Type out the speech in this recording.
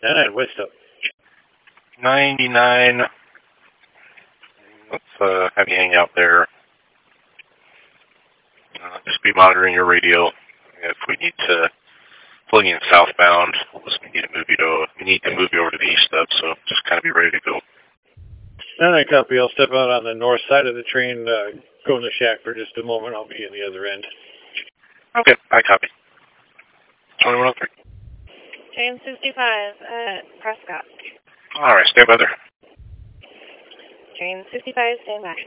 And what's up? 99. Let's have you hang out there. Just be monitoring your radio. If we need to plug in southbound, we need to move you over to the east stub, so just kind of be ready to go. And I copy. I'll step out on the north side of the train, go in the shack for just a moment. I'll be in the other end. Okay, I copy. 2103. Train 65 at Prescott. All right, stay by there. Train 65, stand by.